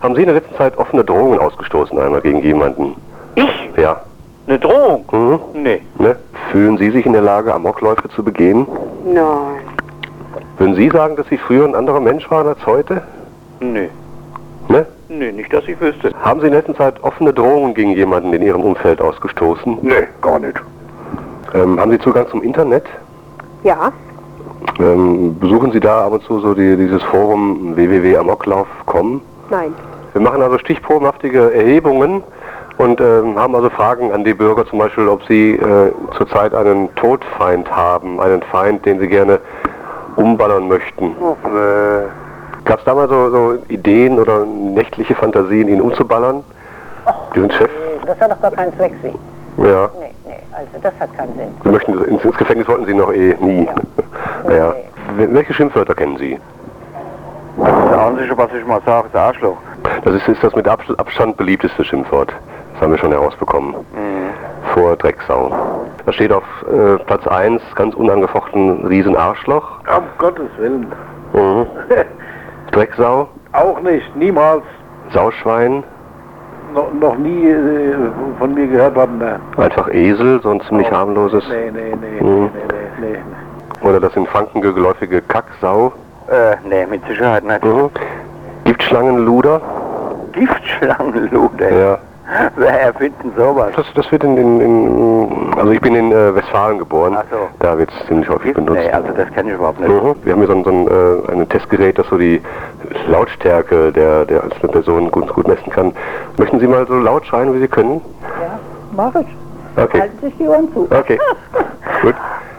Haben Sie in der letzten Zeit offene Drohungen ausgestoßen einmal gegen jemanden? Ich? Ja. Eine Drohung? Mhm. Nee. Ne? Fühlen Sie sich in der Lage, Amokläufe zu begehen? Nein. Würden Sie sagen, dass Sie früher ein anderer Mensch waren als heute? Nee. Ne? Nee, nicht, dass ich wüsste. Haben Sie in der letzten Zeit offene Drohungen gegen jemanden in Ihrem Umfeld ausgestoßen? Nee, gar nicht. Haben Sie Zugang zum Internet? Ja. Besuchen Sie da ab und zu so dieses Forum www.amoklauf.com? Nein. Wir machen also stichprobenhaftige Erhebungen und haben also Fragen an die Bürger, zum Beispiel, ob sie zurzeit einen Todfeind haben, einen Feind, den sie gerne umballern möchten. Gab es da mal so Ideen oder nächtliche Fantasien, ihn umzuballern? Diesen Chef? Das hat doch gar keinen Zweck, Sie. Ja. Nee, also das hat keinen Sinn. Sie möchten ins Gefängnis wollten Sie noch nie. Ja. Ja. Welche Schimpfwörter kennen Sie? Das Einzige, was ich mal sage, ist Arschloch. Das ist das mit Abstand beliebteste Schimpfwort. Das haben wir schon herausbekommen. Vor Drecksau. Da steht auf Platz 1 ganz unangefochten Riesenarschloch. Um Gottes Willen. Mhm. Drecksau. Auch nicht, niemals. Sauschwein. Noch nie von mir gehört worden. Ne. Einfach Esel, so ein ziemlich harmloses. Nee. Oder das in Franken geläufige Kacksau. Nee, mit Sicherheit nicht. Giftschlangenluder. Giftschlangenluder? Ja. Wer erfindet sowas? Das wird also ich bin in Westfalen geboren. Ach so. Da wird es ziemlich häufig benutzt. Nee, also das kenne ich überhaupt nicht. Wir haben hier ein Testgerät, das so die Lautstärke der einzelnen Person gut messen kann. Möchten Sie mal so laut schreien, wie Sie können? Ja, mach ich. Okay. Halten sich die Ohren zu. Okay. Gut.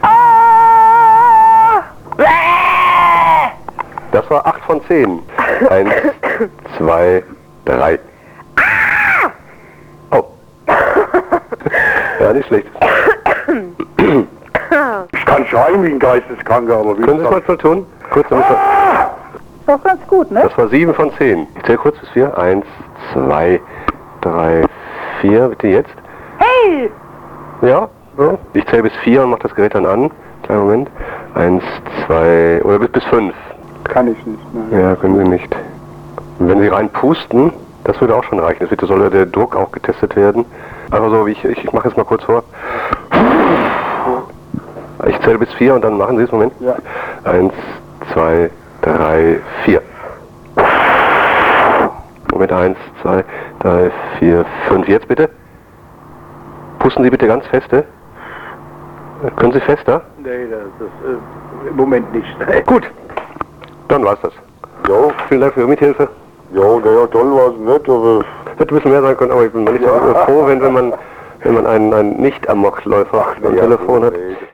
Das war 8 von 10. 1, 2, 3. Oh. Ja, nicht schlecht. Ich kann schreien wie ein Geisteskranker, aber wie... Können Sie es mal tun? Kurz damit. Doch ganz gut, ne? Das war 7 von 10. Ich zähle kurz bis 4. 1, 2, 3, 4. Bitte jetzt. Hey! Ja, so. Ich zähle bis 4 und mache das Gerät dann an. Kleinen Moment. 1, 2, oder bis 5. Kann ich nicht, nein. Ja, können Sie nicht. Und wenn Sie reinpusten, das würde auch schon reichen. Es soll ja der Druck auch getestet werden. Einfach so, wie ich mache es mal kurz vor. Ich zähle bis 4 und dann machen Sie es. Moment. Ja. 1, 2, 3, 4. Moment, 1, 2, 3, 4, 5. Jetzt bitte. Pusten Sie bitte ganz feste. Können Sie fester? Nee, das ist im Moment nicht. Gut. Dann war's das. Jo. Vielen Dank für Ihre Mithilfe. Ja, naja, toll war es nicht, aber... Hätte ein bisschen mehr sein können, aber ich bin nicht froh, wenn man einen Nicht-Amokläufer am Telefon hat.